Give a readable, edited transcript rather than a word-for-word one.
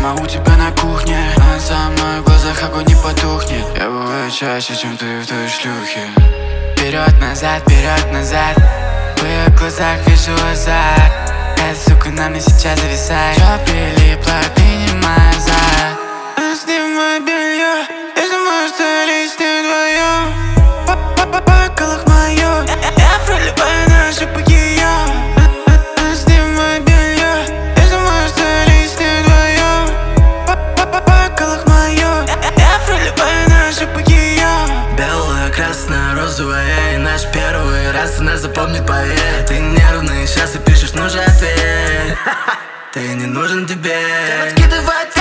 прямо у тебя на кухне, а со мной в глазах огонь не потухнет. Я бываю чаще, чем ты в той шлюхе. Вперед-назад, вперед-назад, в твоих глазах вижу азарт. Эта сука на мне сейчас зависает. Чё прилипло, ты не маза. Сняй моё белье, я думаю, что лишь не вдвоем. По колах моё, я проливаю наши покея. Сняй моё белье, я думаю, что лишь не вдвоем. По колах моё, я проливаю наши покея. Белая, красная, розовая, и наш первый раз она запомнит, поверь. Ты нервный, сейчас и пишешь, нужен ответ. Ты не нужен тебе. Ты откидывай